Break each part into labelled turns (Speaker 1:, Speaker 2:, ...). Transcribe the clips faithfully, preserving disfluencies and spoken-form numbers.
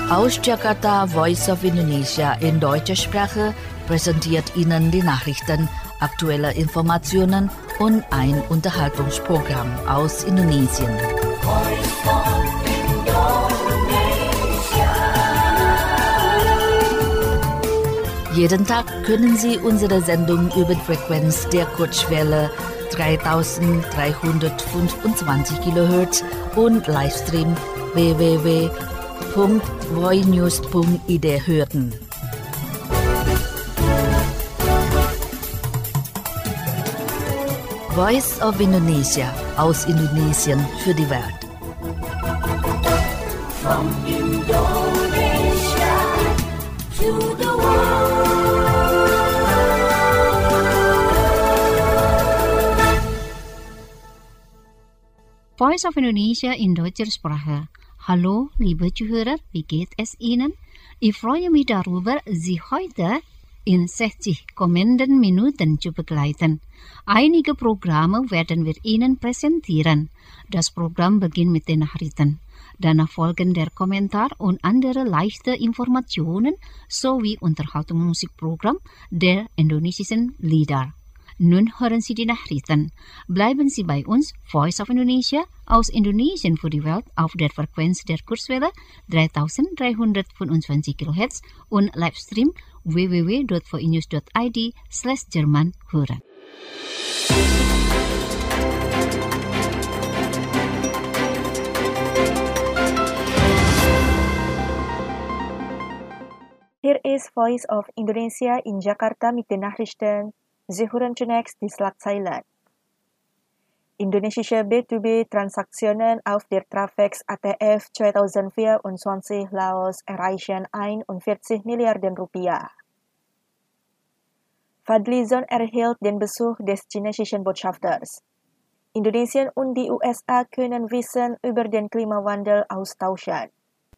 Speaker 1: Aus Jakarta, Voice of Indonesia in deutscher Sprache präsentiert Ihnen die Nachrichten, aktuelle Informationen und ein Unterhaltungsprogramm aus Indonesien. Jeden Tag können Sie unsere Sendung über die Frequenz der Kurzwelle dreitausenddreihundertfünfundzwanzig Kilohertz und Livestream w w w punkt voinews punkt i d hören. Voice of Indonesia aus Indonesien für die Welt.
Speaker 2: From Indonesia to the world.
Speaker 3: Voice of Indonesia in deutscher Sprache. Hallo, liebe Zuhörer, wie geht es Ihnen? Ich freue mich darüber, Sie heute in sechzig kommenden Minuten zu begleiten. Einige Programme werden wir Ihnen präsentieren. Das Programm beginnt mit den Nachrichten. Danach folgen der Kommentar und andere leichte Informationen sowie Unterhaltungsmusikprogramm der indonesischen Lieder. Nun hören Sie die Nachrichten. Bleiben Sie bei uns, Voice of Indonesia, aus Indonesien für die Welt auf der Frequenz der Kurzwelle dreitausenddreihundertfünfundzwanzig Kilohertz und Livestream w w w punkt voinews punkt i d slash Jerman hören.
Speaker 4: Here is Voice of Indonesia in Jakarta mit den Nachrichten. Sie hören zunächst die Schlagzeilen. Indonesische B zwei B Transaktionen auf der Travex A T F zweitausendvierundzwanzig Laos erreichen einundvierzig Milliarden Rupiah. Fadlizon erhielt den Besuch des chinesischen Botschafters. Indonesien und die U S A können Wissen über den Klimawandel austauschen.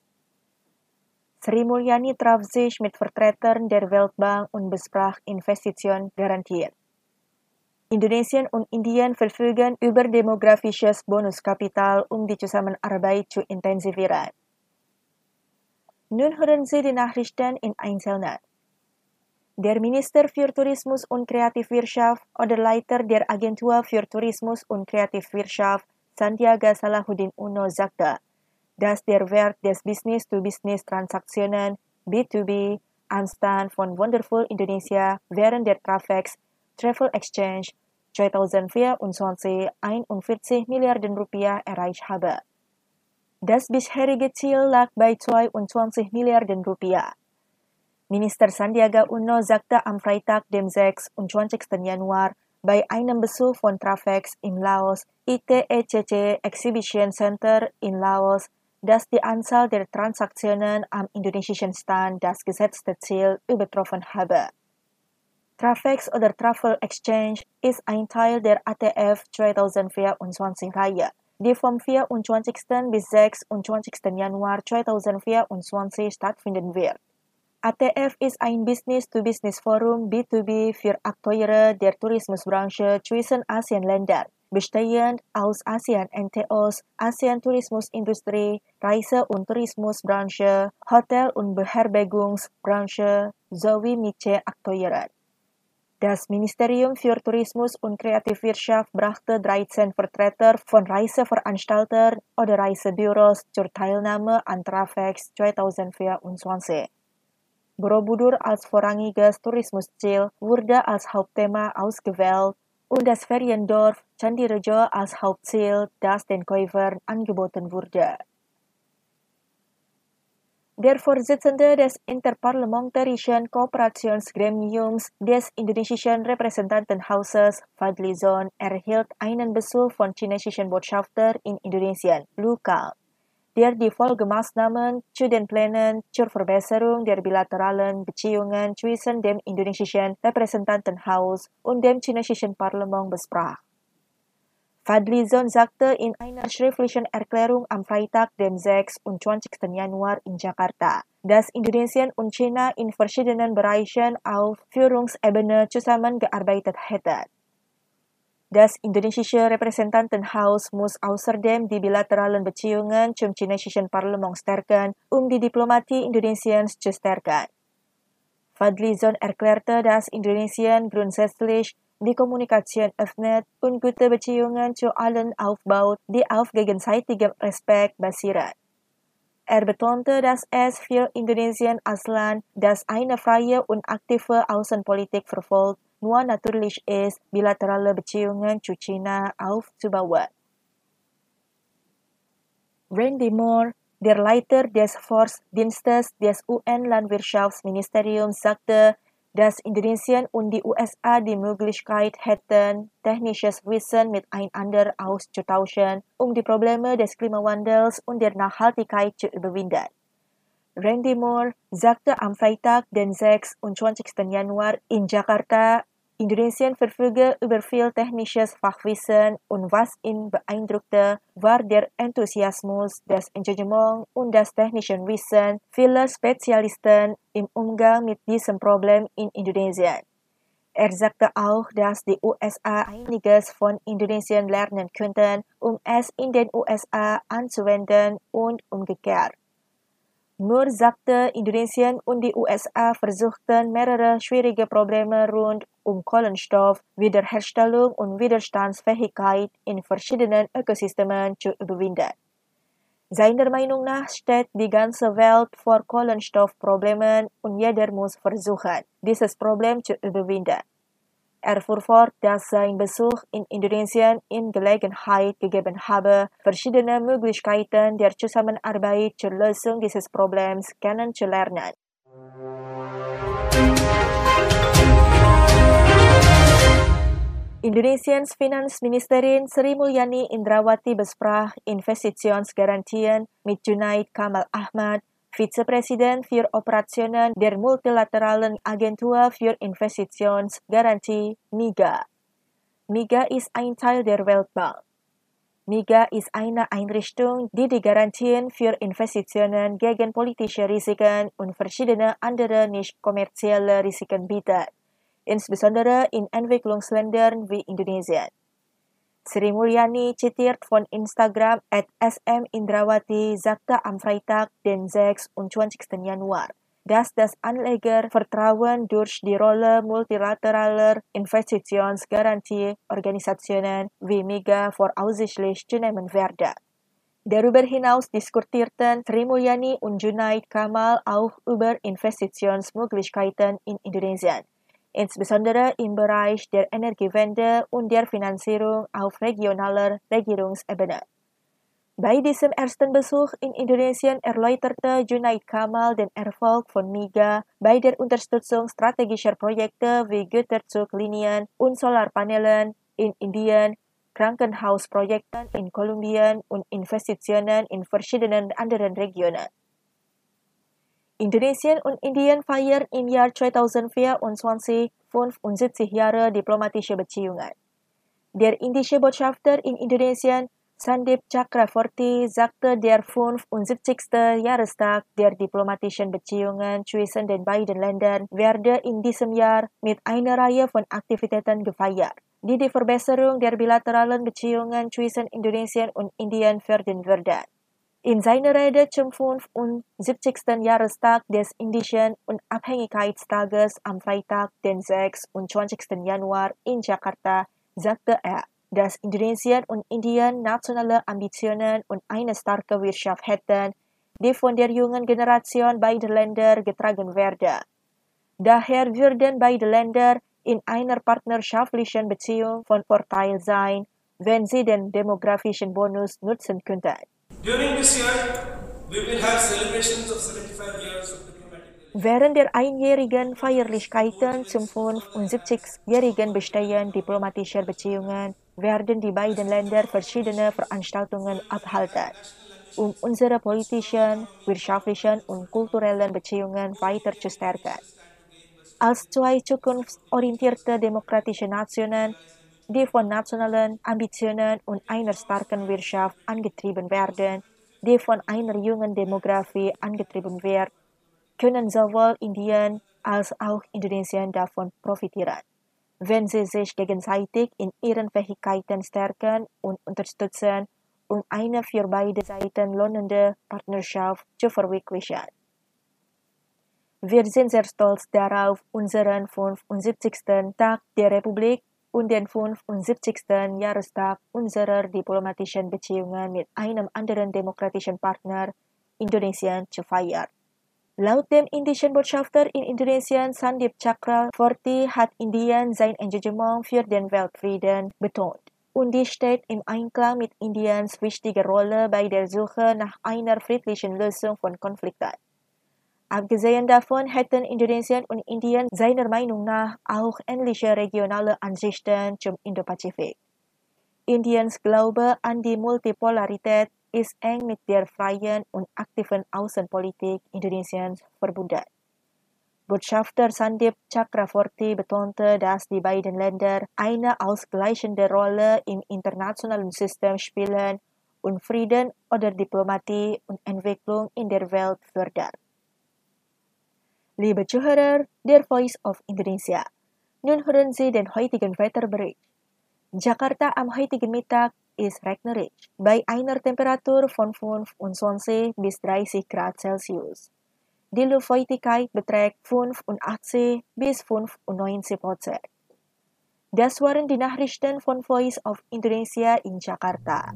Speaker 4: Sri Mulyani traf sich mit Vertretern der Weltbank und besprach Investitionen garantiert. Indonesien und Indien verfügen über demografisches Bonuskapital, um die Zusammenarbeit zu intensivieren. Nun hören Sie die Nachrichten in Einzelnen. Der Minister für Tourismus und Kreativwirtschaft oder Leiter der Agentur für Tourismus und Kreativwirtschaft, Sandiaga Salahuddin Uno, sagte, dass der Wert des Business-to-Business-Transaktionen B zwei B am Stand von Wonderful Indonesia während der Travex Travel Exchange zweitausendvierundzwanzig einundvierzig Milliarden Rupiah erreicht habe. Das bisherige Ziel lag bei zweiundzwanzig Milliarden Rupiah. Minister Sandiaga Uno sagte am Freitag, dem sechsundzwanzigsten Januar, bei einem Besuch von Travex in Laos, I T E C C Exhibition Center in Laos, dass die Anzahl der Transaktionen am indonesischen Stand das gesetzte Ziel übertroffen habe. Travex oder Travel Exchange ist ein Teil der A T F zweitausendvierundzwanzig-Reihe, die vom vierundzwanzigsten bis sechsundzwanzigsten Januar zweitausendvierundzwanzig stattfinden wird. A T F ist ein Business-to-Business-Forum B zwei B für Akteure der Tourismusbranche zwischen Asienländern, bestehend aus ASEAN-N T Os, ASEAN-Tourismusindustrie, Reise- und Tourismusbranche, Hotel- und Beherbergungsbranche sowie Miete-Akteure. Das Ministerium für Tourismus und Kreativwirtschaft brachte dreizehn Vertreter von Reiseveranstaltern oder Reisebüros zur Teilnahme an Travex zweitausendvierundzwanzig. Borobudur als vorrangiges Tourismusziel wurde als Hauptthema ausgewählt und das Feriendorf Candirejo als Hauptziel, das den Käufern angeboten wurde. Der Vorsitzende des Interparlamentarischen Kooperationsgremiums des indonesischen Repräsentantenhauses, Fadlizon, erhielt einen Besuch von chinesischen Botschafter in Indonesien, Lu Kang, der die Folgemaßnahmen zu den Plänen zur Verbesserung der bilateralen Beziehungen zwischen dem indonesischen Repräsentantenhaus und dem chinesischen Parlament besprach. Fadlizon sagte in einer schriftlichen Erklärung am Freitag, dem sechsundzwanzigsten Januar in Jakarta, dass Indonesien und China in verschiedenen Bereichen auf Führungsebene zusammengearbeitet hätten. Das indonesische Repräsentantenhaus muss außerdem die bilateralen Beziehungen zum chinesischen Parlament stärken, um die Diplomatie Indonesiens zu stärken. Fadlizon erklärte, dass Indonesien grundsätzlich die Kommunikation öffnet und gute Beziehungen zu allen aufbaut, die auf gegenseitigem Respekt basieren. Er betonte, dass es für Indonesien als Land, das eine freie und aktive Außenpolitik verfolgt, nur natürlich ist, bilaterale Beziehungen zu China aufzubauen. Randy Moore, der Leiter des Forstdienstes des U N-Landwirtschaftsministeriums, sagte, dass Indonesien und die U S A die Möglichkeit hätten, technisches Wissen miteinander auszutauschen, um die Probleme des Klimawandels und der Nachhaltigkeit zu überwinden. Randy Moore sagte am Freitag, den sechsundzwanzigsten Januar in Jakarta, Indonesien verfüge über viel technisches Fachwissen und was ihn beeindruckte, war der Enthusiasmus, das Engagement und das technische Wissen vieler Spezialisten im Umgang mit diesem Problem in Indonesien. Er sagte auch, dass die U S A einiges von Indonesien lernen könnten, um es in den U S A anzuwenden und umgekehrt. Moore sagte, Indonesien und die U S A versuchten mehrere schwierige Probleme rund um Kohlenstoff, Wiederherstellung und Widerstandsfähigkeit in verschiedenen Ökosystemen zu überwinden. Seiner Meinung nach steht die ganze Welt vor Kohlenstoffproblemen und jeder muss versuchen, dieses Problem zu überwinden. Er fuhr fort, dass sein Besuch in Indonesien ihm Gelegenheit gegeben habe, verschiedene Möglichkeiten der Zusammenarbeit zur Lösung dieses Problems kennenzulernen. Indonesiens Finanzministerin Sri Mulyani Indrawati besprach Investitionsgarantien mit Junaid Kamal Ahmad, Vizepräsident für Operationen der Multilateralen Agentur für Investitionsgarantie MIGA. MIGA ist ein Teil der Weltbank. MIGA ist eine Einrichtung, die die Garantien für Investitionen gegen politische Risiken und verschiedene andere nicht kommerzielle Risiken bietet, insbesondere in Entwicklungsländern wie Indonesien. Sri Mulyani, zitiert von Instagram at smindrawati, sagte am Freitag, den sechsundzwanzigsten Januar, dass das Anlegervertrauen durch die Rolle multilateraler Investitionsgarantieorganisationen wie MIGA voraussichtlich zunehmen werde. Darüber hinaus diskutierten Sri Mulyani und Junaid Kamal auch über Investitionsmöglichkeiten in Indonesien, insbesondere im Bereich der Energiewende und der Finanzierung auf regionaler Regierungsebene. Bei diesem ersten Besuch in Indonesien erläuterte Junaid Kamal den Erfolg von MIGA bei der Unterstützung strategischer Projekte wie Güterzuglinien und Solarpanelen in Indien, Krankenhausprojekten in Kolumbien und Investitionen in verschiedenen anderen Regionen. Indonesien und Indien feiern im Jahr zweitausendvierundzwanzig fünfundsiebzig Jahre diplomatische Beziehungen. Der indische Botschafter in Indonesien, Sandeep Chakravorty, sagte, der fünfundsiebzigste Jahrestag der diplomatischen Beziehungen zwischen den beiden Ländern werde in diesem Jahr mit einer Reihe von Aktivitäten gefeiert, die die Verbesserung der bilateralen Beziehungen zwischen Indonesien und Indien fördern würden. In seiner Rede zum fünfundsiebzigsten Jahrestag des indischen Unabhängigkeitstages am Freitag, den sechsundzwanzigsten Januar in Jakarta, sagte er, dass Indonesien und Indien nationale Ambitionen und eine starke Wirtschaft hätten, die von der jungen Generation beider Länder getragen werde. Daher würden beide Länder in einer partnerschaftlichen Beziehung von Vorteil sein, wenn sie den demografischen Bonus nutzen könnten.
Speaker 5: During this year, we will have celebrations of seventy-five years of diplomatic relations.
Speaker 4: Während der einjährigen Feierlichkeiten zum fünfundsiebzigjährigen Bestehen diplomatischer Beziehungen werden die beiden Länder verschiedene Veranstaltungen abhalten, um unsere politischen, wirtschaftlichen und kulturellen Beziehungen weiter zu stärken. Als zwei zukunftsorientierte demokratische Nationen, die von nationalen Ambitionen und einer starken Wirtschaft angetrieben werden, die von einer jungen Demografie angetrieben wird, können sowohl Indien als auch Indonesien davon profitieren. wenn sie sich gegenseitig in ihren Fähigkeiten stärken und unterstützen, um eine für beide Seiten lohnende Partnerschaft zu verwirklichen. Wir sind sehr stolz darauf, unseren fünfundsiebzigsten Tag der Republik und den fünfundsiebzigsten Jahrestag unserer diplomatischen Beziehungen mit einem anderen demokratischen Partner, Indonesien, zu feiern. Laut dem indischen Botschafter in Indonesien Sandip Chakravorty hat Indien sein Engagement für den Weltfrieden betont. Und dies steht im Einklang mit Indiens wichtiger Rolle bei der Suche nach einer friedlichen Lösung von Konflikten. Abgesehen davon hätten Indonesien und Indien seiner Meinung nach auch ähnliche regionale Ansichten zum Indo-Pazifik. Indiens Glaube an die Multipolarität ist eng mit der freien und aktiven Außenpolitik Indonesiens verbunden. Botschafter Sandip Chakravorty betonte, dass die beiden Länder eine ausgleichende Rolle im internationalen System spielen und Frieden oder Diplomatie und Entwicklung in der Welt fördern. Liebe Zuhörer, der Voice of Indonesia. Nun hören Sie den heutigen Wetterbericht. Jakarta am heutigen Mittag ist regnerisch, bei einer Temperatur von fünfundzwanzig bis dreißig Grad Celsius. Die Luftfeuchtigkeit beträgt fünfundachtzig bis fünfundneunzig Prozent. Das waren die Nachrichten von Voice of Indonesia in Jakarta.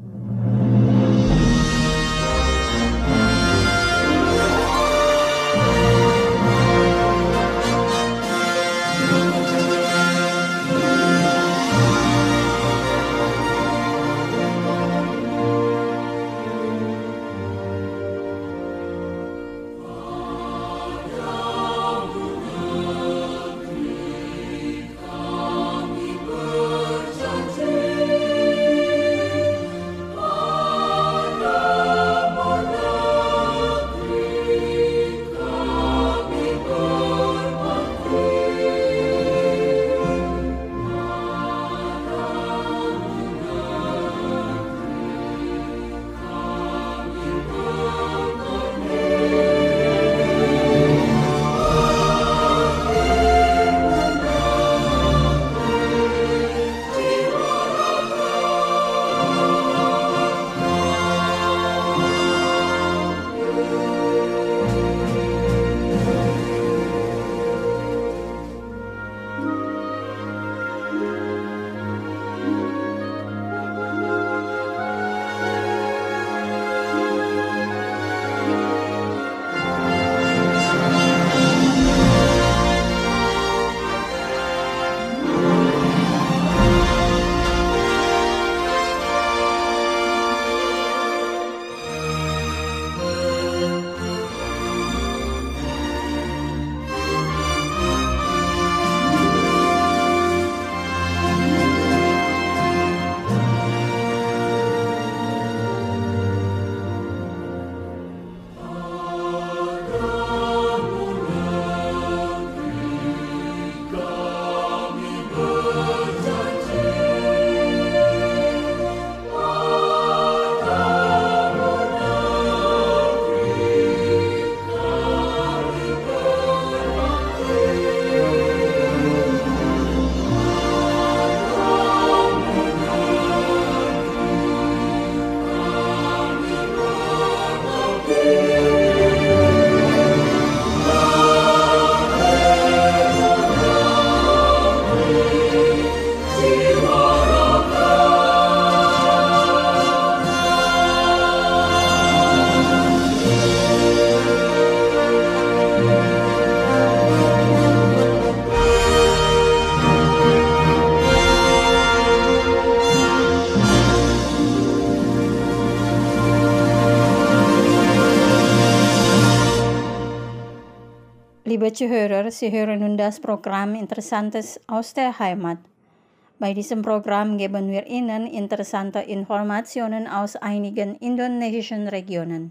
Speaker 6: Liebe Zuhörer, Sie hören nun das Programm Interessantes aus der Heimat. Bei diesem Programm geben wir Ihnen interessante Informationen aus einigen indonesischen Regionen.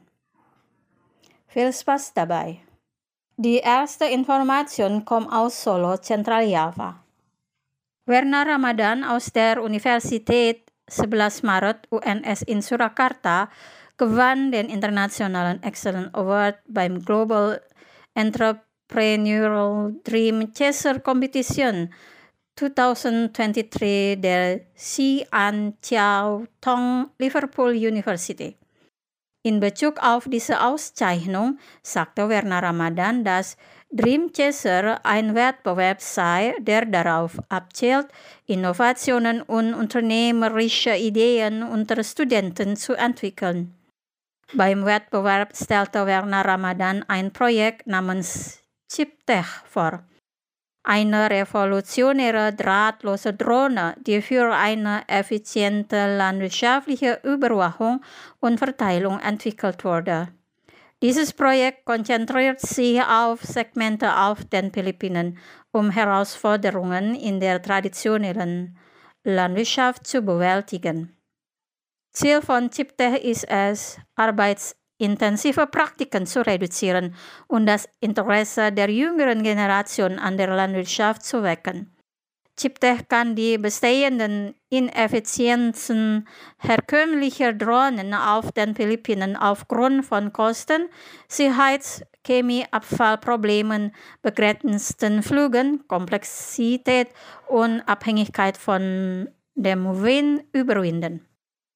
Speaker 6: Viel Spaß dabei! Die erste Information kommt aus Solo, Zentraljava. Werner Ramadan aus der Universität sebelas Maret U N S in Surakarta gewann den Internationalen Excellence Award beim Global Entrepreneurial Dream Chaser Competition twenty twenty-three der Xi'an Chiao Tong Liverpool University. In Bezug auf diese Auszeichnung sagte Werner Ramadan, dass Dreamchaser ein Wettbewerb sei, der darauf abzielt, Innovationen und unternehmerische Ideen unter Studenten zu entwickeln. Beim Wettbewerb stellte Werner Ramadan ein Projekt namens ChipTech vor. Eine revolutionäre drahtlose Drohne, die für eine effiziente landwirtschaftliche Überwachung und Verteilung entwickelt wurde. Dieses Projekt konzentriert sich auf Segmente auf den Philippinen, um Herausforderungen in der traditionellen Landwirtschaft zu bewältigen. Ziel von ChipTech ist es, arbeitsintensive Praktiken zu reduzieren und das Interesse der jüngeren Generation an der Landwirtschaft zu wecken. ChipTech kann die bestehenden Ineffizienzen herkömmlicher Drohnen auf den Philippinen aufgrund von Kosten, Sicherheits-, Chemie-, Abfallproblemen, begrenzten Flügen, Komplexität und Abhängigkeit von dem Wind überwinden.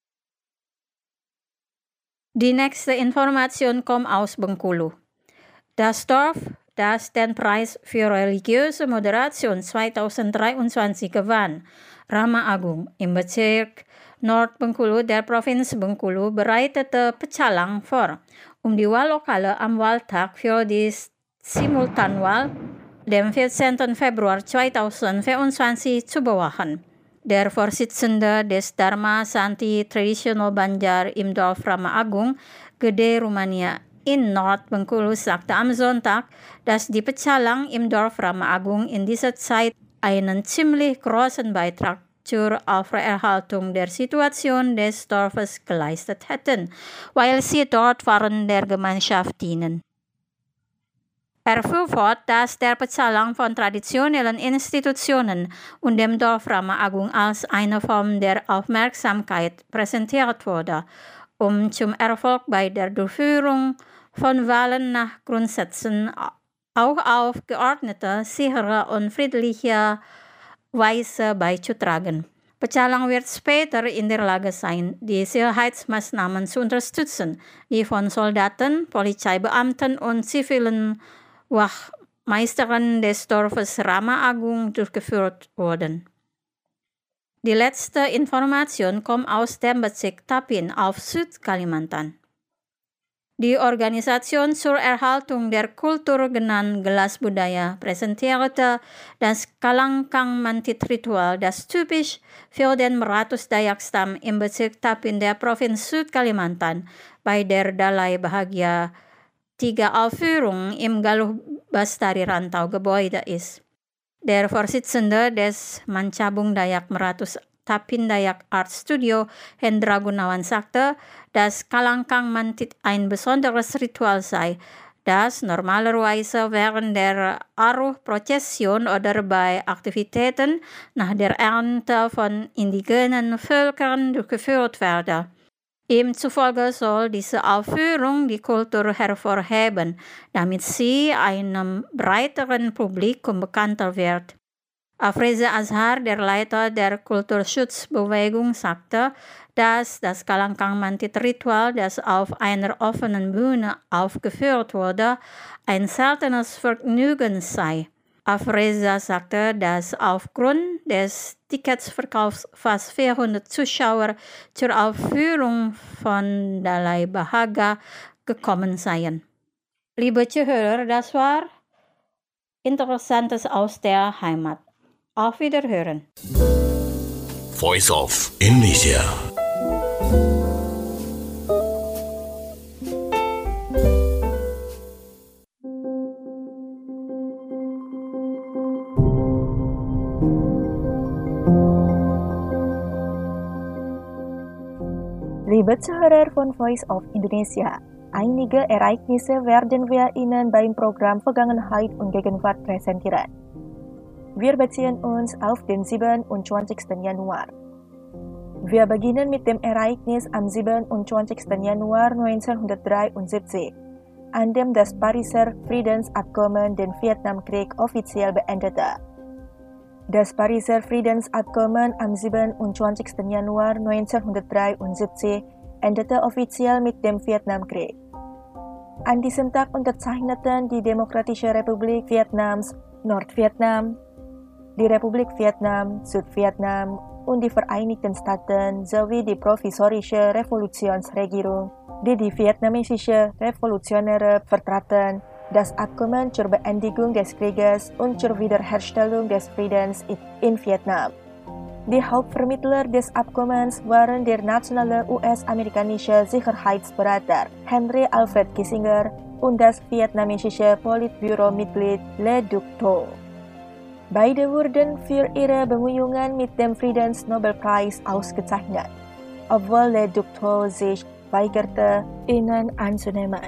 Speaker 6: Die nächste Information kommt aus Bengkulu. Das Dorf, das den Preis für religiöse Moderation zwanzig dreiundzwanzig gewann, Rama Agung im Bezirk Nord-Bengkulu der Provinz Bengkulu, bereitete Pecalang vor, um die Wahllokale am Wahltag für die Simultanwahl, dem vierzehnten Februar zweitausendvierundzwanzig, zu bewachen. Der Vorsitzende des Dharma Santi Traditional Banjar im Dorf Rama Agung, Gede Rumania in Nord-Bengkulu, sagte am Sonntag, dass die Pecalang im Dorf Rama Agung in dieser Zeit einen ziemlich großen Beitrag zur Aufrechterhaltung der Situation des Dorfes geleistet hätten, weil sie dort waren der Gemeinschaft dienen. Er fuhr fort, dass der Pecalang von traditionellen Institutionen und dem Dorf Rama Agung als eine Form der Aufmerksamkeit präsentiert wurde, um zum Erfolg bei der Durchführung von Wahlen nach Grundsätzen auch auf geordnete, sichere und friedliche Weise beizutragen. Pecalang wird später in der Lage sein, die Sicherheitsmaßnahmen zu unterstützen, die von Soldaten, Polizeibeamten und zivilen Wachmeistern des Dorfes Rama Agung durchgeführt wurden. Die letzte Information kommt aus dem Bezirk Tapin auf Südkalimantan. Die Organisation zur Erhaltung der Kultur genannt Gelas Budaya präsentierte das Kalangkang Mantit-Ritual, das typisch für den Meratus Dayak-Stamm im Bezirk Tapin der Provinz Südkalimantan bei der Dalai Bahagia Tiga Aufführung im Galuh Bastari Rantau Gebäude ist. Der Vorsitzende des Mancabung Dayak Meratus Tapin Dayak Art Studio, Hendra Gunawan, sagte, dass Kalangkang Mantit ein besonderes Ritual sei, das normalerweise während der Aruh-Prozession oder bei Aktivitäten nach der Ernte von indigenen Völkern durchgeführt werde. Ihm zufolge soll diese Aufführung die Kultur hervorheben, damit sie einem breiteren Publikum bekannter wird. Afriza Azhar, der Leiter der Kulturschutzbewegung, sagte, dass das Kalangkang Mantit-Ritual, das auf einer offenen Bühne aufgeführt wurde, ein seltenes Vergnügen sei. Afriza sagte, dass aufgrund des Ticketsverkaufs fast vierhundert Zuschauer zur Aufführung von Dalai Bahagia gekommen seien. Liebe Zuhörer, das war Interessantes aus der Heimat. Auf Wiederhören.
Speaker 2: Voice of Indonesia.
Speaker 4: Liebe Zuhörer von Voice of Indonesia, einige Ereignisse werden wir Ihnen beim Programm Vergangenheit und Gegenwart präsentieren. Wir beziehen uns auf den siebenundzwanzigsten Januar. Wir beginnen mit dem Ereignis am siebenundzwanzigsten Januar neunzehnhundertdreiundsiebzig, an dem das Pariser Friedensabkommen den Vietnamkrieg offiziell beendete. Das Pariser Friedensabkommen am siebenundzwanzigsten Januar neunzehnhundertdreiundsiebzig endete offiziell mit dem Vietnamkrieg. An diesem Tag unterzeichneten die Demokratische Republik Vietnams, Nordvietnam, die Republik Vietnam, Südvietnam und die Vereinigten Staaten sowie die provisorische Revolutionsregierung, die die vietnamesische Revolutionäre vertraten, das Abkommen zur Beendigung des Krieges und zur Wiederherstellung des Friedens in Vietnam. Die Hauptvermittler des Abkommens waren der nationale U S-amerikanische Sicherheitsberater Henry Alfred Kissinger und das vietnamesische Politbüro-Mitglied Le Duc Tho. Beide wurden für ihre Bemühungen mit dem Friedensnobelpreis ausgezeichnet, obwohl Le Duc Tho sich weigerte, ihnen anzunehmen.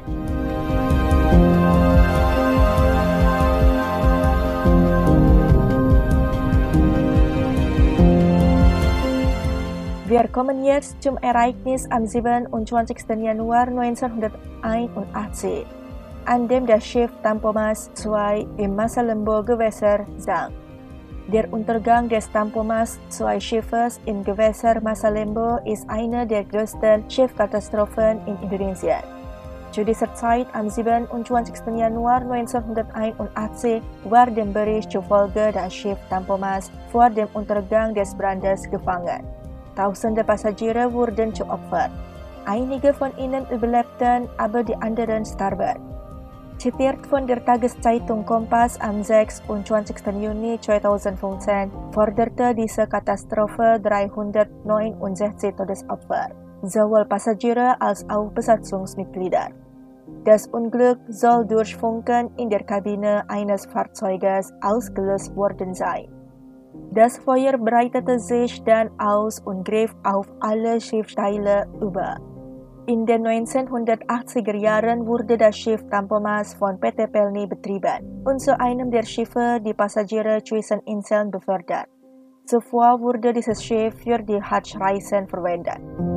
Speaker 4: Wir kommen jetzt zum Ereignis am siebenundzwanzigsten Januar neunzehnhunderteinundachtzig, an dem das Schiff Tampomas zwei im Masalembo-Gewässer sank. Der Untergang des Tampomas zwei Schiffes im Gewässer Masalembo ist eine der größten Schiffkatastrophen in Indonesien. Zu dieser Zeit, am siebenundzwanzigsten Januar neunzehnhunderteinundachtzig, war dem Bericht zufolge das Schiff Tampomas vor dem Untergang des Brandes gefangen. Tausende Passagiere wurden zu Opfer. Einige von ihnen überlebten, aber die anderen starben. Zitiert von der Tageszeitung Kompas am sechsundzwanzigsten Juni zweitausendfünfzehn forderte diese Katastrophe dreihundertneunundsechzig Todesopfer, sowohl Passagiere als auch Besatzungsmitglieder. Das Unglück soll durch Funken in der Kabine eines Fahrzeuges ausgelöst worden sein. Das Feuer breitete sich dann aus und griff auf alle Schiffsteile über. In den neunzehnhundertachtziger Jahren wurde das Schiff Tampomas von P T Pelni betrieben und zu einem der Schiffe die Passagiere zwischen Inseln befördert. Zuvor wurde dieses Schiff für die Hadsch-Reisen verwendet.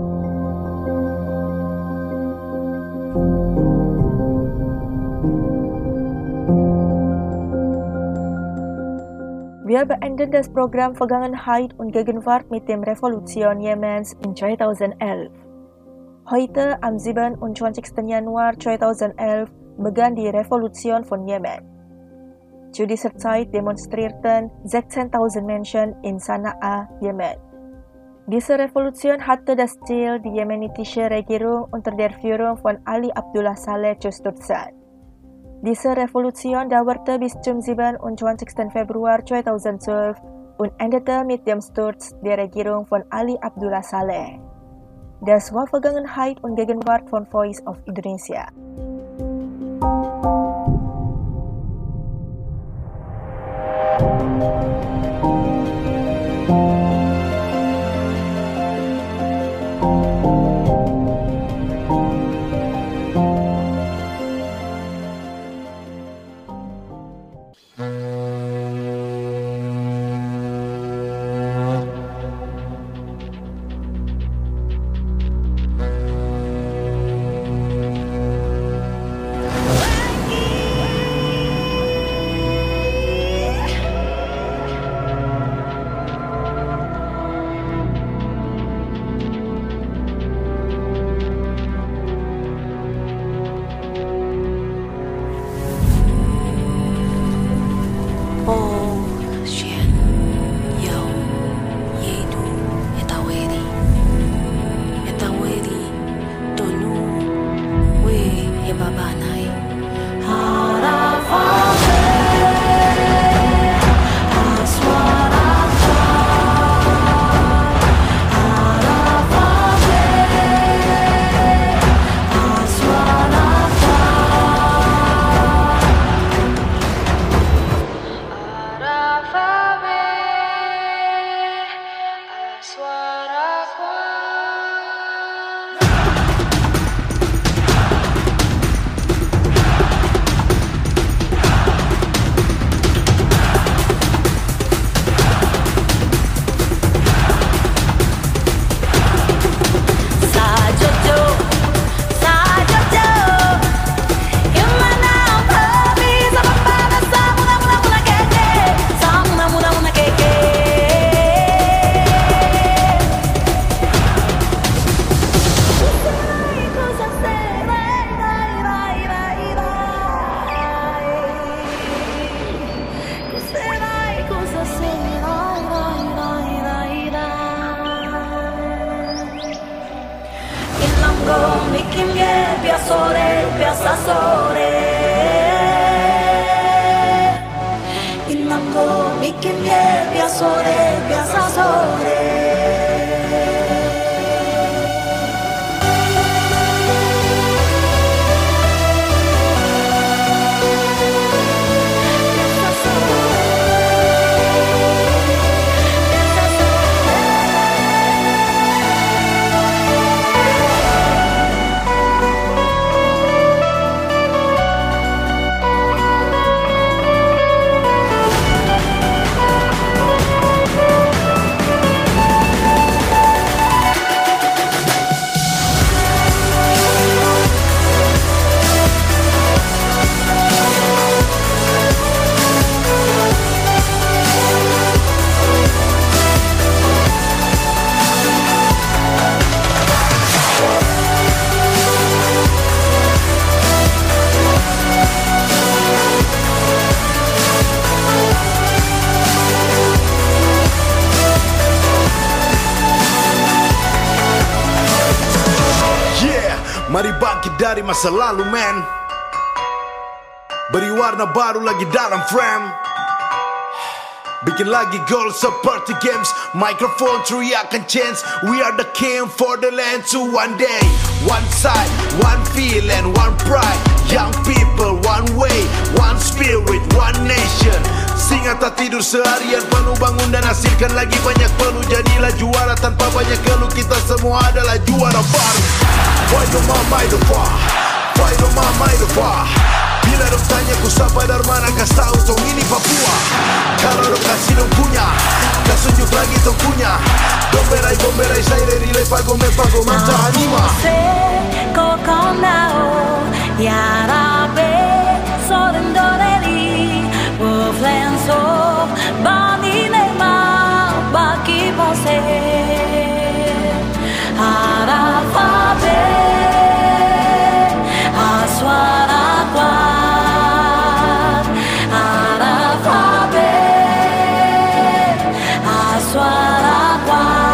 Speaker 4: Wir beenden das Programm Vergangenheit und Gegenwart mit der Revolution Jemens in zweitausendelf. Heute, am siebenundzwanzigsten Januar zweitausendelf, begann die Revolution von Jemen. Zu dieser Zeit demonstrierten sechzehntausend Menschen in Sanaa, Jemen. Diese Revolution hatte das Ziel, die jemenitische Regierung unter der Führung von Ali Abdullah Saleh zu stürzen. Diese Revolution dauerte bis zum siebenundzwanzigsten Februar zweitausendzwölf und endete mit dem Sturz der Regierung von Ali Abdullah Saleh. Das war Vergangenheit und Gegenwart von Voice of Indonesia.
Speaker 7: Inango mikimye biasore biasasore Inango mikimye biasore biasasore
Speaker 8: Mari bangkit dari masa lalu man, beri warna baru lagi dalam frame, bikin lagi goal seperti games. Microphone teriakan chance, we are the king for the land. So one day, one side, one feel and one pride. Young people, one way, one spirit, one nation. Singa tak tidur seharian, penuh bangun dan hasilkan lagi banyak peluh. Jadilah juara tanpa banyak keluh, kita semua adalah juara baru. Why do mama itu far? Why do mama itu far? Bila dong tanya ku siapa dari mana, kasih tahu tong ini Papua. Kalau dong kasih dong punya, kasih tunjuk lagi tong punya. Bomberai bomberai saya dari lepa gome pago menta anima.
Speaker 7: Kokonao yarabe sorendoreli woflenso bani nema baki pose harafabe aswara kuat harafabe aswara kuat.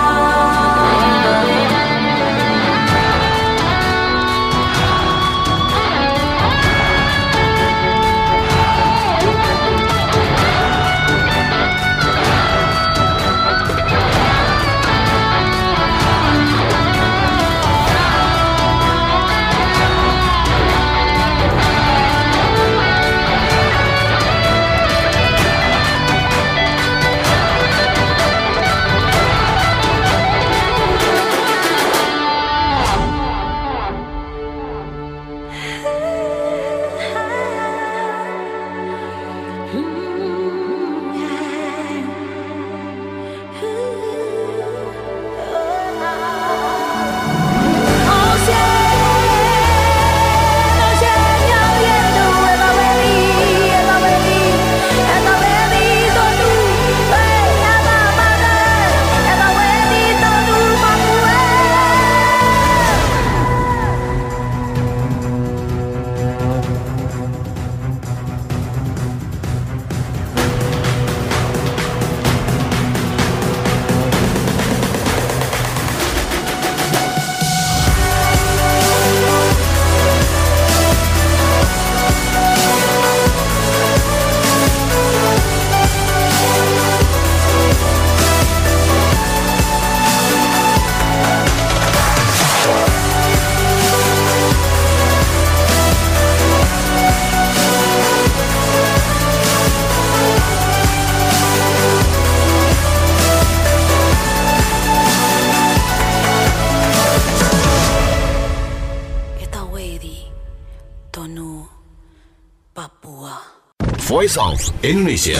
Speaker 2: Voice of Indonesia.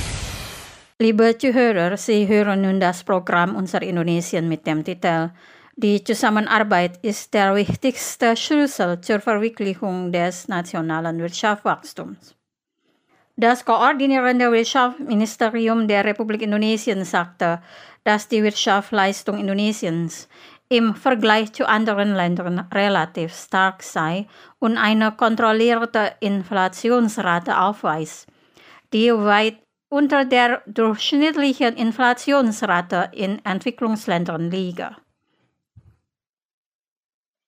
Speaker 6: Liebe Zuhörer, Sie hören nun das Programm unser Indonesien mit dem Titel Die Zusammenarbeit ist der wichtigste Schlüssel zur Verwirklichung des nationalen Wirtschaftswachstums. Das koordinierende Wirtschaftsministerium der Republik Indonesien sagte, dass die Wirtschaftsleistung Indonesiens im Vergleich zu anderen Ländern relativ stark sei und eine kontrollierte Inflationsrate aufweist, die weit unter der durchschnittlichen Inflationsrate in Entwicklungsländern liege.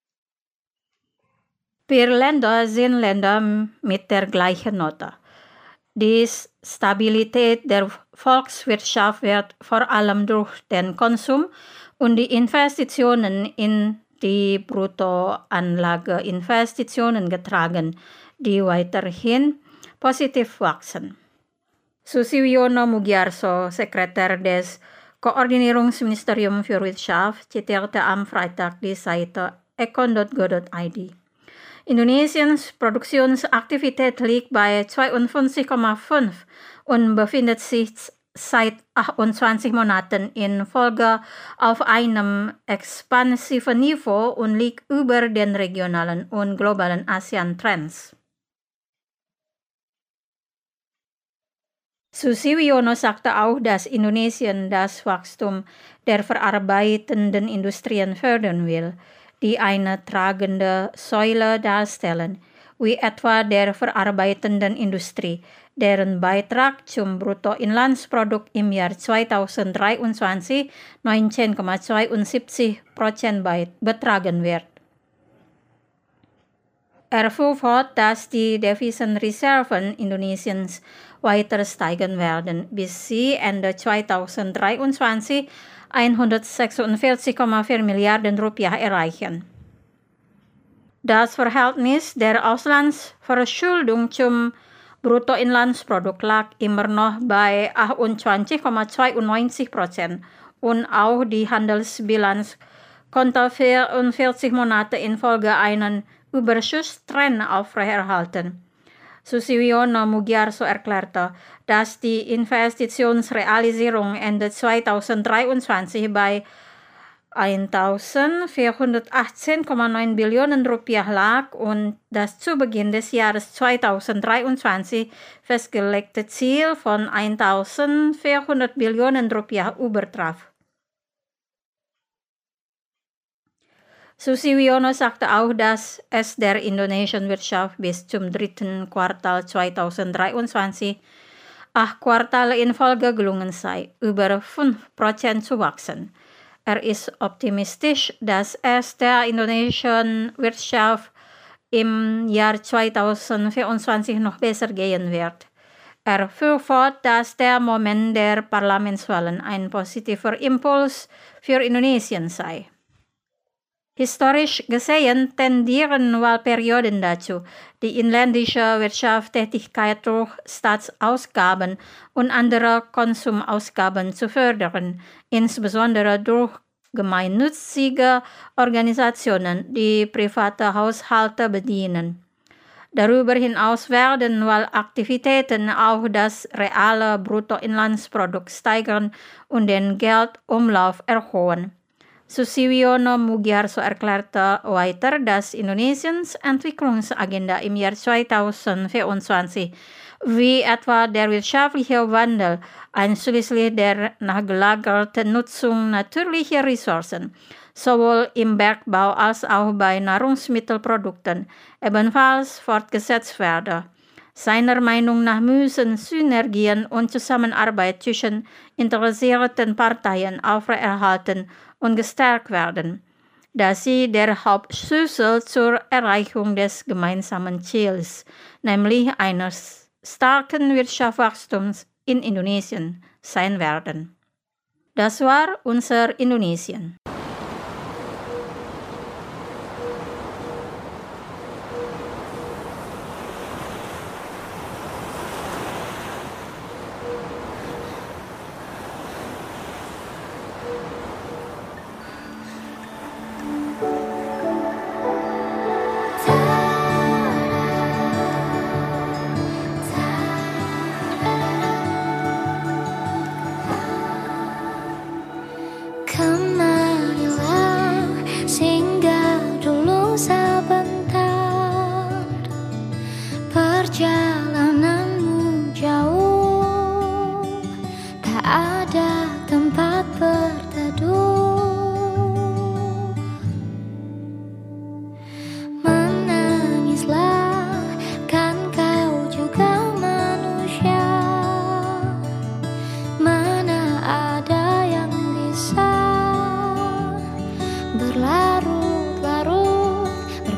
Speaker 6: Wir Länder sind Länder mit der gleichen Note. Die Stabilität der Volkswirtschaft wird vor allem durch den Konsum und die Investitionen in die Bruttoanlageinvestitionen getragen, die weiterhin positiv wachsen. Susiwiono Mugiarso, Sekretär des Koordinierungsministeriums für Wirtschaft, zitierte am Freitag die Seite econ punkt go punkt i d. Indonesiens Produktionsaktivität liegt bei zweiundfünfzig Komma fünf und befindet sich seit achtundzwanzig Monaten in Folge auf einem expansiven Niveau und liegt über den regionalen und globalen ASEAN-Trends. Susiwiono sagte auch, dass Indonesien das Wachstum der verarbeitenden Industrien fördern will, die eine tragende Säule darstellen, wie etwa der verarbeitenden Industrie, deren Beitrag zum Bruttoinlandsprodukt im Jahr zweitausenddreiundzwanzig neunzehn Komma zweiundsiebzig Prozent betragen wird. Er fuhr fort, dass die Devisenreserven Indonesiens weiter steigen werden, bis sie Ende zweitausenddreiundzwanzig hundertsechsundvierzig Komma vier Milliarden Rupiah erreichen. Das Verhältnis der Auslandsverschuldung zum Bruttoinlandsprodukt lag immer noch bei achtundzwanzig Komma zweiundneunzig Prozent und auch die Handelsbilanz konnte vierundvierzig Monate in Folge einen Überschusstrend aufrechterhalten. Susiwiono Mugiarso erklärte, dass die Investitionsrealisierung Ende zweitausenddreiundzwanzig bei eintausendvierhundertachtzehn Komma neun Billionen Rupiah lag und das zu Beginn des Jahres zweitausenddreiundzwanzig festgelegte Ziel von eintausendvierhundert Billionen Rupiah übertraf. Susiwiono sagte auch, dass es der indonesischen Wirtschaft bis zum dritten Quartal zweitausenddreiundzwanzig acht Quartale in Folge gelungen sei, über fünf Prozent zu wachsen. Er ist optimistisch, dass es der indonesischen Wirtschaft im Jahr zweitausendvierundzwanzig noch besser gehen wird. Er fuhr fort, dass der Moment der Parlamentswahlen ein positiver Impuls für Indonesien sei. Historisch gesehen tendieren Wahlperioden dazu, die inländische Wirtschaftstätigkeit durch Staatsausgaben und andere Konsumausgaben zu fördern, insbesondere durch gemeinnützige Organisationen, die private Haushalte bedienen. Darüber hinaus werden Wahlaktivitäten auch das reale Bruttoinlandsprodukt steigern und den Geldumlauf erhöhen. Susiwiono Mugiarso erklärte weiter, dass Indonesiens Entwicklungsagenda im Jahr zweitausendvierundzwanzig, wie etwa der wirtschaftliche Wandel, einschließlich der nachgelagerten Nutzung natürlicher Ressourcen, sowohl im Bergbau als auch bei Nahrungsmittelprodukten, ebenfalls fortgesetzt werde. Seiner Meinung nach müssen Synergien und Zusammenarbeit zwischen interessierten Parteien aufrechterhalten und gestärkt werden, da sie der Hauptschlüssel zur Erreichung des gemeinsamen Ziels, nämlich eines starken Wirtschaftswachstums in Indonesien, sein werden. Das war unser Indonesien.
Speaker 9: Perjalananmu jauh, tak ada tempat berteduh. Menangislah, kan kau juga manusia. Mana ada yang bisa berlarut-larut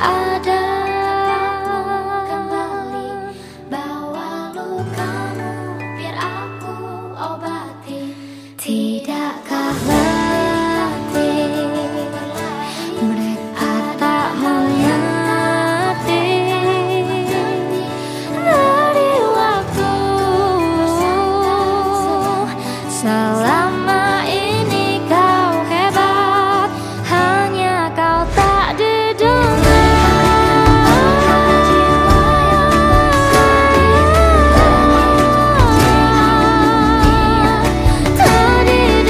Speaker 9: ada kembali, bawa lukamu biar aku obati. Tidakkah letih mereka tak mengerti dari waktu selama ini kau hebat, hanya kau tak didengar. Tak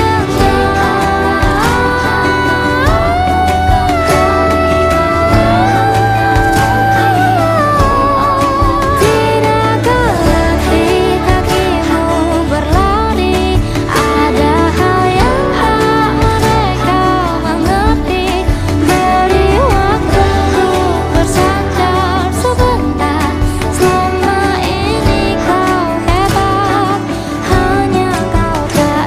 Speaker 9: Tidakkah letih kakimu berlari, ada hal yang tak mereka mengerti. Beri waktu bersandar sebentar, selama ini kau hebat, hanya kau tak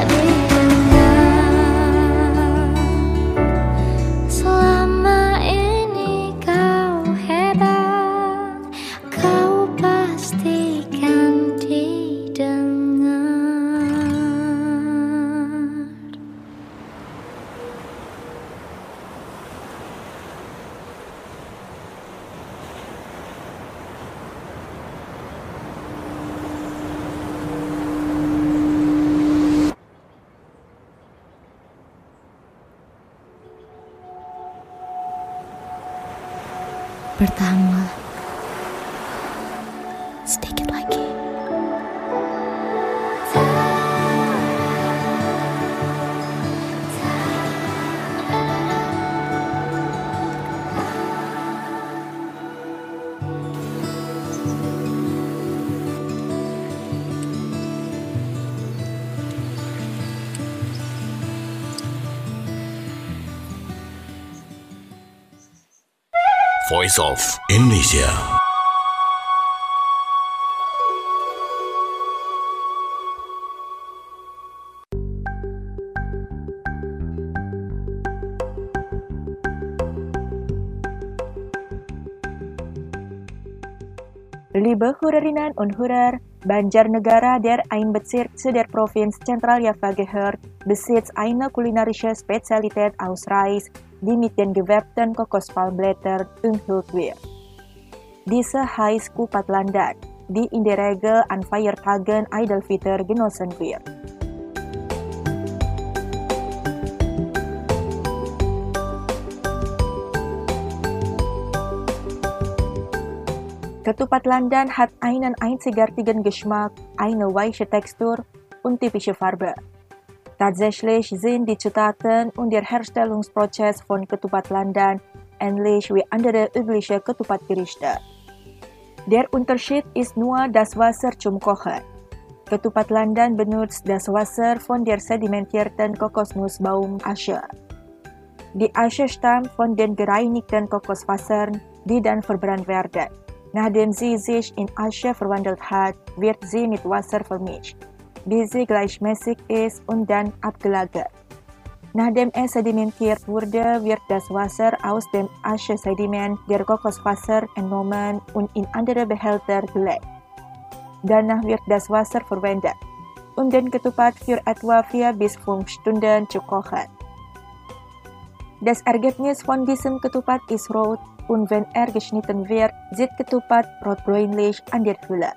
Speaker 9: didengar. Selama ini kau hebat, kau pastikan didengar. Bertahanlah sedikit lagi.
Speaker 2: Voice of Indonesia.
Speaker 4: Liebe Hörerinnen und Hörer, Banjarnegara, der ein Bezirk zu der Provinz Zentraljava gehört, besitzt eine kulinarische Spezialität aus Reis, die mit den gewärbten Kokospalmblättern umhüllt wird. Diese heißt Kupat Landan, die in der Regel an Feiertagen Idul-Fitr genossen wird. Ketupat Landan hat einen einzigartigen Geschmack, eine weiche Textur und typische Farbe. Tatsächlich sind die Zutaten und der Herstellungsprozess von Ketupat Landan ähnlich wie andere übliche Ketupatgerichte. Der Unterschied ist nur das Wasser zum Kochen. Ketupat Landan benutzt das Wasser von der sedimentierten Kokosnussbaumasche. Die Asche stammt von den gereinigten Kokosfasern, die dann verbrannt werden. Nachdem sie sich in Asche verwandelt hat, wird sie mit Wasser vermischt, bis sie gleichmäßig ist und dann abgelagert. Nachdem es sedimentiert wurde, wird das Wasser aus dem Aschesediment der Kokosfaser entnommen und in andere Behälter gelegt. Danach wird das Wasser verwendet, um den Ketupat für etwa vier bis fünf Stunden zu kochen. Das Ergebnis von diesem Ketupat ist rot und wenn er geschnitten wird, sieht Ketupat rot-bräunlich an der Hülle.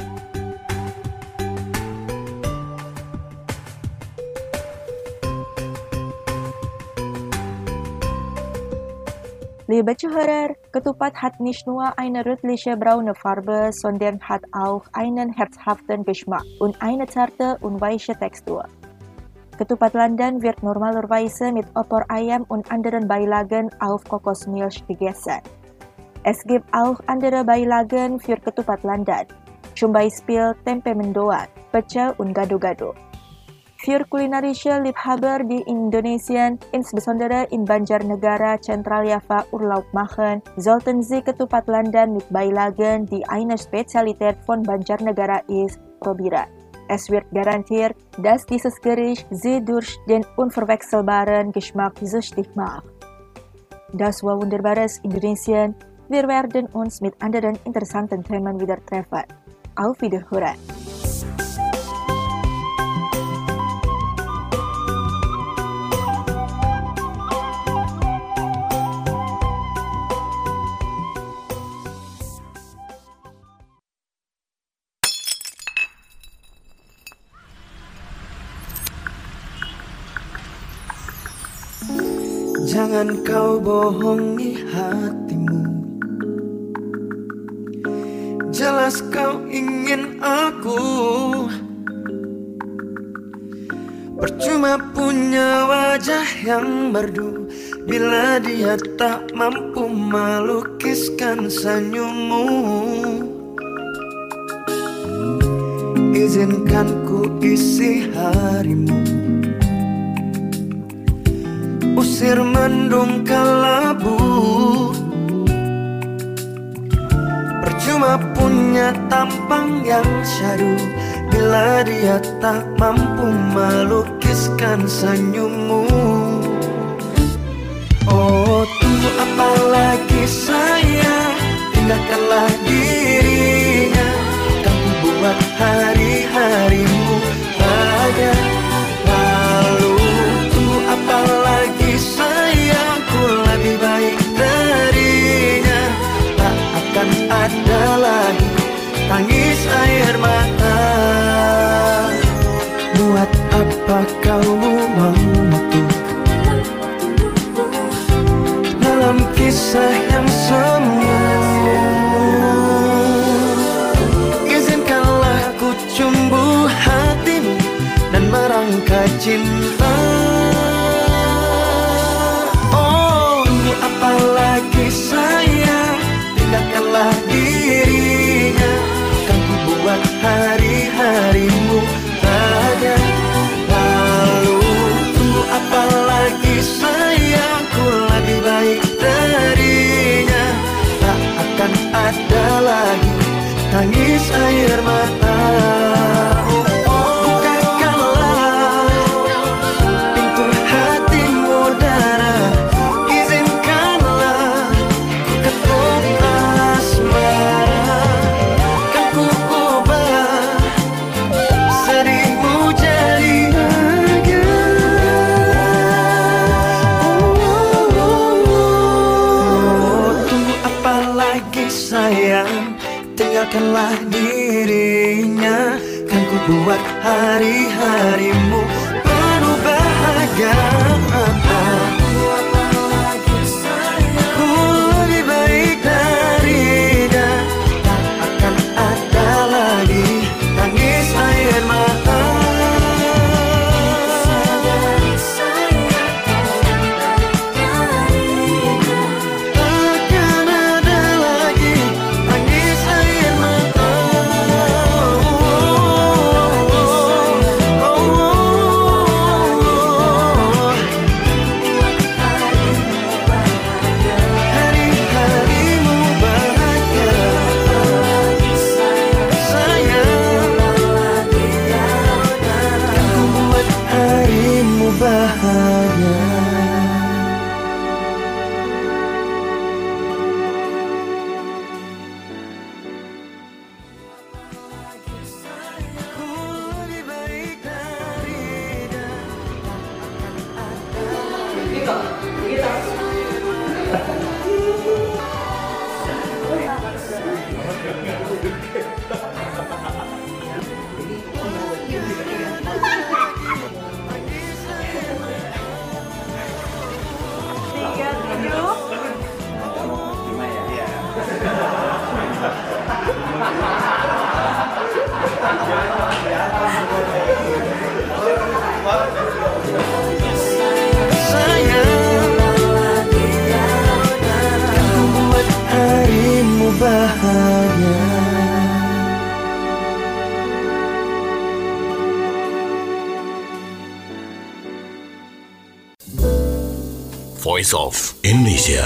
Speaker 4: Liebe Zuhörer, Ketupat hat nicht nur eine rötliche braune Farbe, sondern hat auch einen herzhaften Geschmack und eine zarte und weiche Textur. Ketupat Landan wird normalerweise mit Opor Ayam und anderen Beilagen auf Kokosmilch gegessen. Es gibt auch andere Beilagen für Ketupat Landan, zum Beispiel Tempe Mendoan, Pecel und Gado-Gado. Für kulinarische Liebhaber, die in Indonesien, insbesondere in Banjarnegara, Zentraljava Urlaub machen, sollten sie Ketupat Landan mit Beilagen, die eine Spezialität von Banjarnegara ist, probieren. Es wird garantiert, dass dieses Gericht sie durch den unverwechselbaren Geschmack süchtig macht. Das war wunderbares Indonesien. Wir werden uns mit anderen interessanten Themen wieder treffen. Auf Wiederhören.
Speaker 10: Jangan kau bohongi hatimu. Jelas kau ingin aku. Percuma punya wajah yang merdu bila dia tak mampu melukiskan senyummu. Izinkan ku isi harimu, usir mendung kelabu. Percuma punya tampang yang syahdu bila dia tak mampu melukiskan senyummu. Oh, tunggu apa lagi sayang, tinggalkanlah dirinya. Kamu buat hari-harimu bahagia. Lalu tunggu apa lagi sayangku, lebih baik darinya. Tak akan ada lagi tangis air mata. Buat apa kau mengutuk dalam kisah yang semu? Izinkanlah ku cumbu hatimu dan merangkai cinta. Oh, apalagi sayang, tinggalkanlah dirinya. Kan ku buat hari-harimu bahagia. Lalu tunggu apa lagi sayangku, lebih baik darinya. Tak akan ada lagi tangis air mata. Sayang, tinggalkanlah dirinya. Kan ku buat hari-harimu penuh bahagia. Ku lebih baik darinya. Tak akan ada lagi tangis air mata.
Speaker 2: Voice of Indonesia.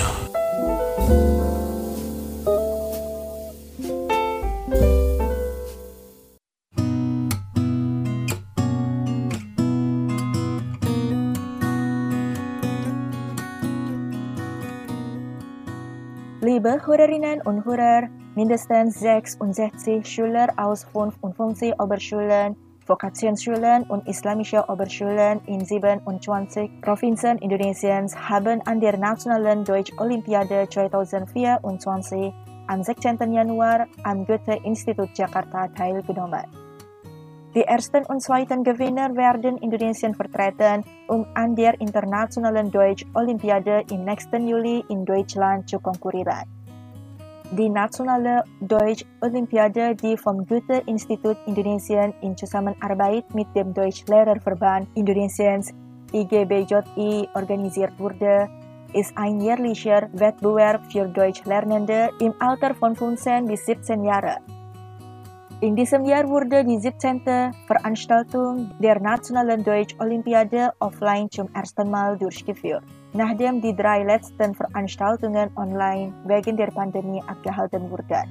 Speaker 4: Liebe Hörerinnen und Hörer, mindestens sechsundsechzig Schüler aus fünfundfünfzig Oberschulen, Vokationsschulen und islamische Oberschulen in siebenundzwanzig Provinzen Indonesiens haben an der Nationalen Deutsch-Olympiade zweitausendvierundzwanzig am sechzehnten Januar am Goethe-Institut Jakarta teilgenommen. Die ersten und zweiten Gewinner werden Indonesien vertreten, um an der Internationalen Deutsch-Olympiade im nächsten Juli in Deutschland zu konkurrieren. Die Nationale Deutsch-Olympiade, die vom Goethe-Institut Indonesien in Zusammenarbeit mit dem Deutschlehrerverband Indonesiens I G B J I organisiert wurde, ist ein jährlicher Wettbewerb für Deutschlernende im Alter von fünfzehn bis siebzehn Jahren. In diesem Jahr wurde die siebzehnte Veranstaltung der Nationalen Deutsch-Olympiade offline zum ersten Mal durchgeführt, nachdem die drei letzten Veranstaltungen online wegen der Pandemie abgehalten wurden.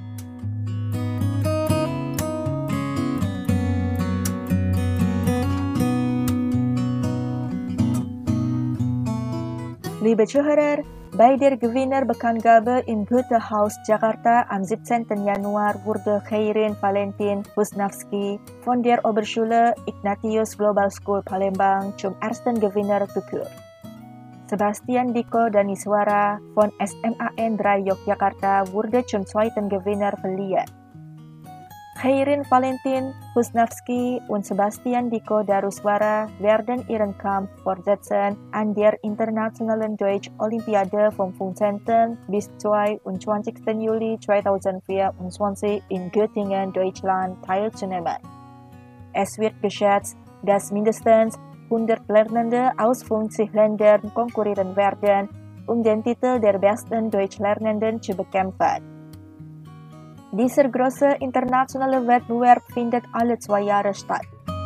Speaker 4: Liebe Zuhörer, bei der Gewinnerbekanntgabe im Goethe-Haus Jakarta am siebzehnten Januar wurde Khairin Valentin Husnavsky von der Oberschule Ignatius Global School Palembang zum ersten Gewinner gekürt. Sebastian Diko Daniswara von S M A N drei Yogyakarta wurde zum zweiten Gewinner verliehen. Khairin Valentin Husnavsky und Sebastian Diko Daruswara werden ihren Kampf fortsetzen an der Internationalen Deutsch-Olympiade vom fünfzehnten bis zweiundzwanzigsten Juli zweitausendvierundzwanzig in Göttingen, Deutschland teilzunehmen. Es wird geschätzt, dass mindestens hundert Lernende aus fünfzig Ländern konkurrieren werden, um den Titel der besten Deutschlernenden zu bekämpfen. Dieser große internationale Wettbewerb findet alle zwei Jahre statt.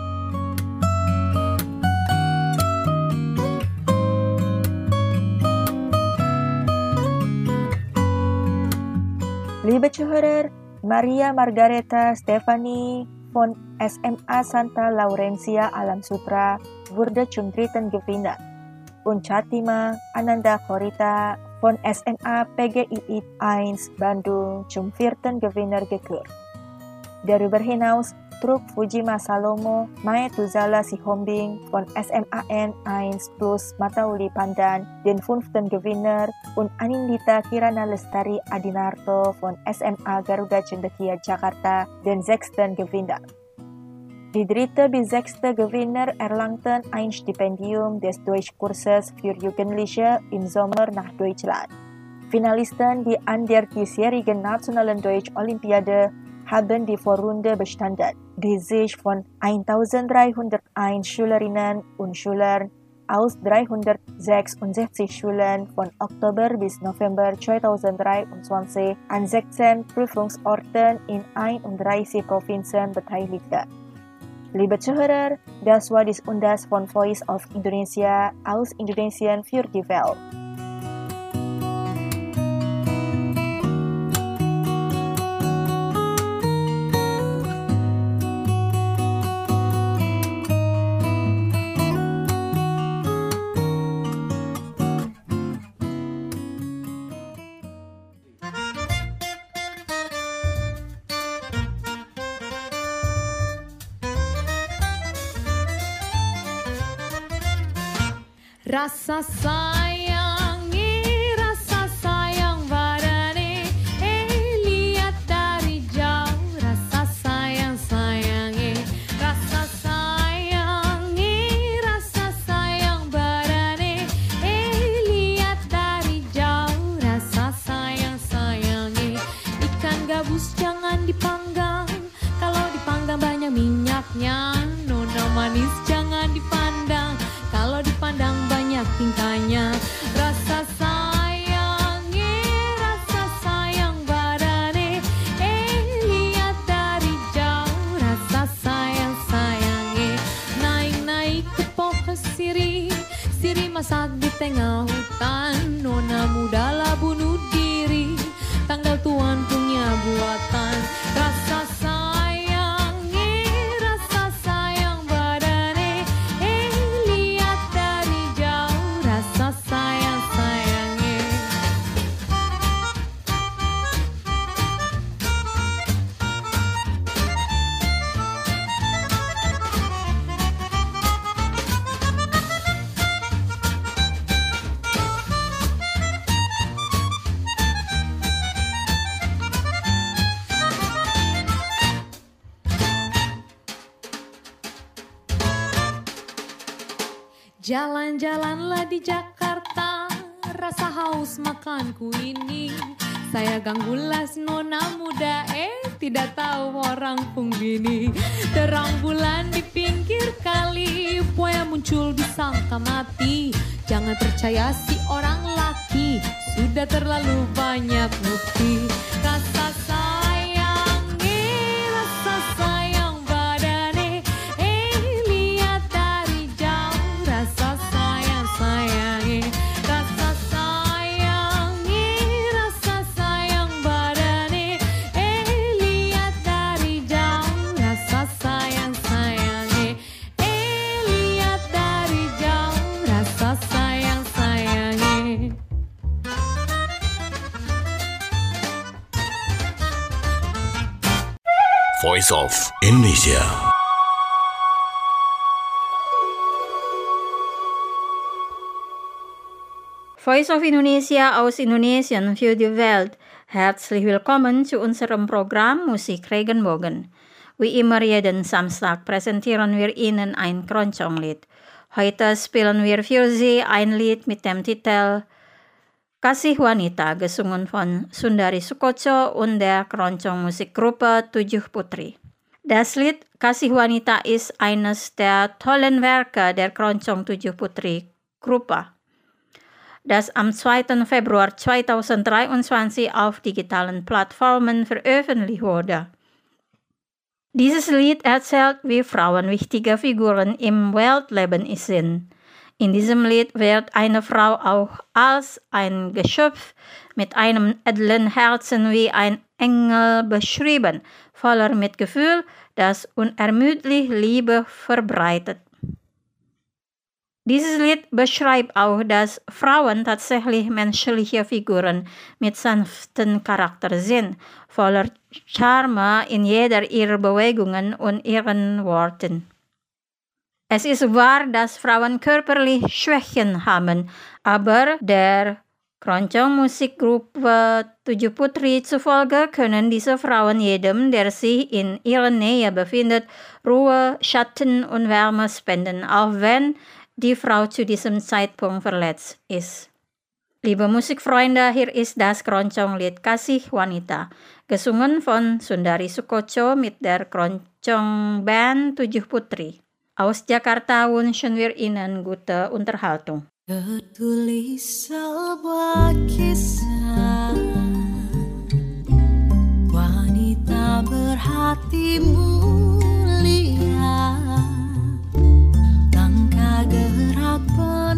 Speaker 4: Liebe Zuhörer, Maria Margareta Stefani von S M A Santa Laurencia Alam Sutra wurde zum dritten Gewinner und Chatima Ananda Korita von S M A P G I I eins Bandung zum vierten Gewinner gekürt. Darüber hinaus trug Fujima Salomo Maetuzala Sihombing von S M A N eins plus Matauli Pandan den fünften Gewinner und Anindita Kirana Lestari Adinarto von S M A Garuda Cendekia Jakarta den sechsten Gewinner. Die dritte bis sechste Gewinner erlangten ein Stipendium des Deutschkurses für Jugendliche im Sommer nach Deutschland. Finalisten, die an der diesjährigen Nationalen Deutsch-Olympiade haben die Vorrunde bestanden, die sich von eintausenddreihunderteins Schülerinnen und Schülern aus dreihundertsechsundsechzig Schulen von Oktober bis November zweitausenddreiundzwanzig an sechzehn Prüfungsorten in einunddreißig Provinzen beteiligte. Liebe Zuhörer, das war dies und das von Voice of Indonesia aus Indonesien für die Welt.
Speaker 11: Rasa sayangi, rasa sayang badane, eh lihat dari jauh. Rasa sayang sayangi, rasa sayangi, rasa sayang badane, eh lihat dari jauh. Rasa sayang sayangi, ikan gabus jangan dipanggang, kalau dipanggang banyak minyaknya. Nona manis jangan dipandang, kalau dipandang banyak tingkahnya. Rasa sayangi, rasa sayang badane, eh lihat dari jauh. Rasa sayang sayangi, naik-naik ke pohon sirih, sirih masak di tengah hutan. Nona muda lah bunuh diri, tanggal Tuhan punya buatan. Rasa sayangi, rasa sayang badane, eh lihat dari jauh. Rasa sayang sayangi. Jalan-jalanlah di Jakarta, rasa haus makanku ini. Saya ganggulas nona muda, eh tidak tahu orang punggini. Terang bulan di pinggir kali, buaya muncul disangka mati. Jangan percaya si orang laki, sudah terlalu banyak bukti. Rasa sayang, eh rasa sayang badane, eh lihat dari jauh. Rasa sayang, sayang, eh rasa sayang, eh rasa sayang badane, eh lihat dari jauh. Rasa sayang, sayang, eh eh lihat dari jauh. Rasa sayang, sayang, eh.
Speaker 2: Voice of Indonesia.
Speaker 6: Voice of Indonesia aus Indonesien für die Welt. Herzlich willkommen zu unserem Programm Musik Regenbogen. Wie immer jeden Samstag präsentieren wir Ihnen ein Keroncong-Lied. Heute spielen wir für Sie ein Lied mit dem Titel Kasih Wanita, gesungen von Sundari Sukoco und der Keroncong-Musikgruppe Tujuh Putri. Das Lied Kasih Wanita ist eines der tollen Werke der Keroncong Tujuh Putri Gruppe, das am zweiten Februar zweitausenddreiundzwanzig auf digitalen Plattformen veröffentlicht wurde. Dieses Lied erzählt, wie Frauen wichtige Figuren im Weltleben sind. In diesem Lied wird eine Frau auch als ein Geschöpf mit einem edlen Herzen wie ein Engel beschrieben, voller Mitgefühl, das unermüdlich Liebe verbreitet. Dieses Lied beschreibt auch, dass Frauen tatsächlich menschliche Figuren mit sanftem Charakter sind, voller Charme in jeder ihrer Bewegungen und ihren Worten. Es ist wahr, dass Frauen körperlich Schwächen haben, aber der Keroncong-Musikgruppe Tujuh Putri zufolge können diese Frauen jedem, der sich in ihrer Nähe befindet, Ruhe, Schatten und Wärme spenden, auch wenn die Frau zu diesem Zeitpunkt verletzt ist. Liebe Musikfreunde, hier ist das Keroncong-Lied Kasih Wanita, gesungen von Sundari Sukoco mit der Keroncong-Band Tujuh Putri. Aus Jakarta wünschen wir Ihnen gute Unterhaltung.
Speaker 7: Tertulis sebuah kisah wanita berhati mulia, langkah gerak